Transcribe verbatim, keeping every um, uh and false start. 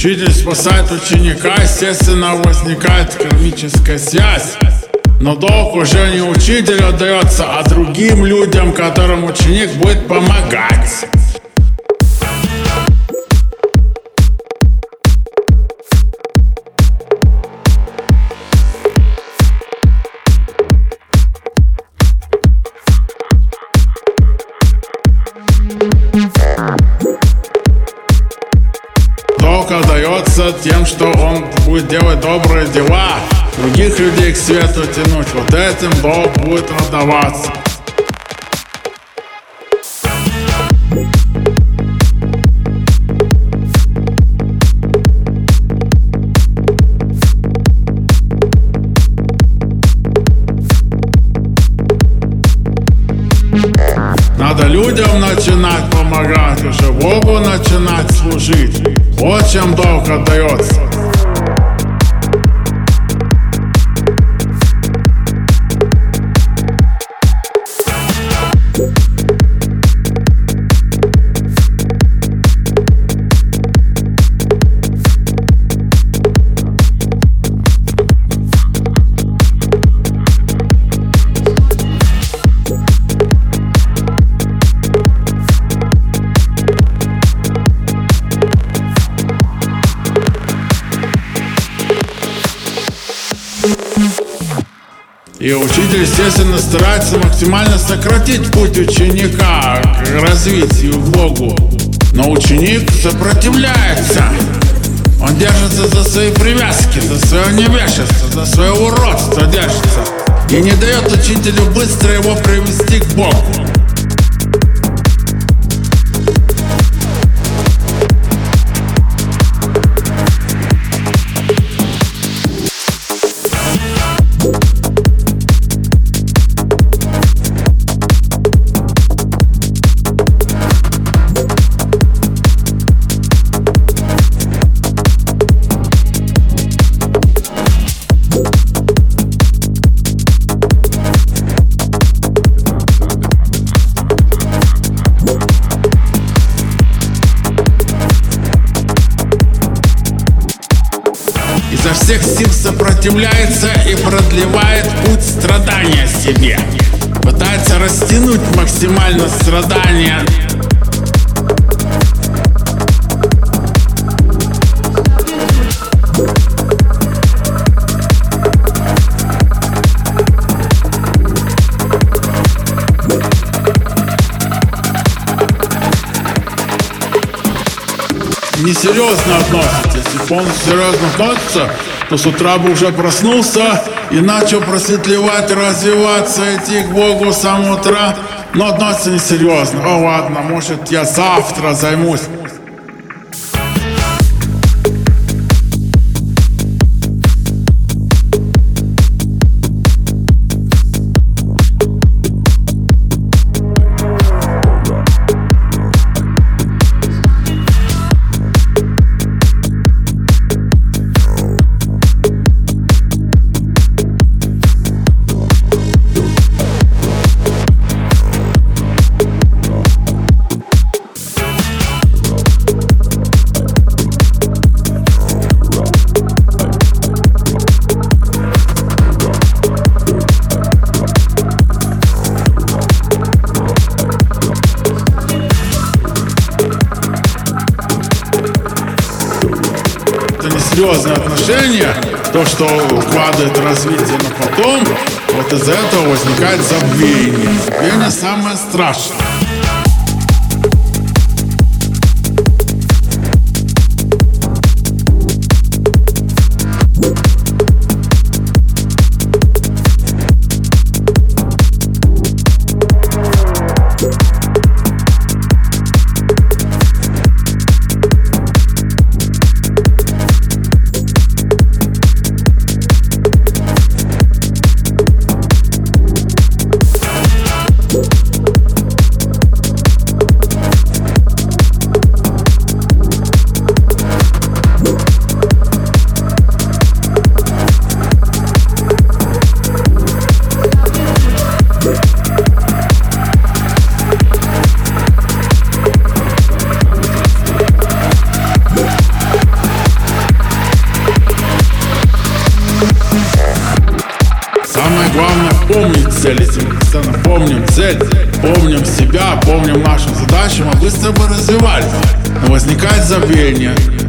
Учитель спасает ученика, естественно, возникает кармическая связь. Но долг уже не учителю дается, а другим людям, которым ученик будет помогать. Долг отдается тем, что он будет делать добрые дела, других людей к свету тянуть. Вот этим долг будет отдаваться. Надо людям начинать помогать, уже Богу начинать служить. Вот чем долг отдается. И учитель, естественно, старается максимально сократить путь ученика к развитию к Богу. Но ученик сопротивляется. Он держится за свои привязки, за свое невежество, за свое уродство держится. И не дает учителю быстро его привести к Богу. Изо всех сил сопротивляется и продлевает путь страдания себе. Пытается растянуть максимально страдания. Несерьезно относится. Если полностью серьезно относится, то с утра бы уже проснулся и начал просветлевать, развиваться, идти к Богу с самого утра. Но относится несерьезно. О, ладно, может, я завтра займусь. Серьезные отношения, то, что укладывает развитие, но потом вот из-за этого возникает забвение. Забвение самое страшное. Самое главное — помнить цель. Если мы постоянно помним цель, помним себя, помним нашу задачу, мы быстро бы развивались. Но возникает забвение,